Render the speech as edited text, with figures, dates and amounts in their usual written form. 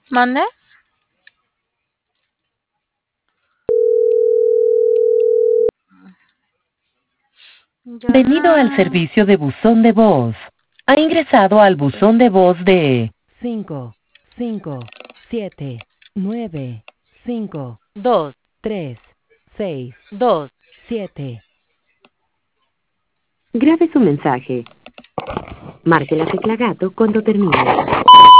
¿Mande? Bienvenido al servicio de buzón de voz. Ha ingresado al buzón de voz de 5, 5, 7, 9, 5, 2, 3, 6, 2. Grabe su mensaje. Marque la tecla gato cuando termine.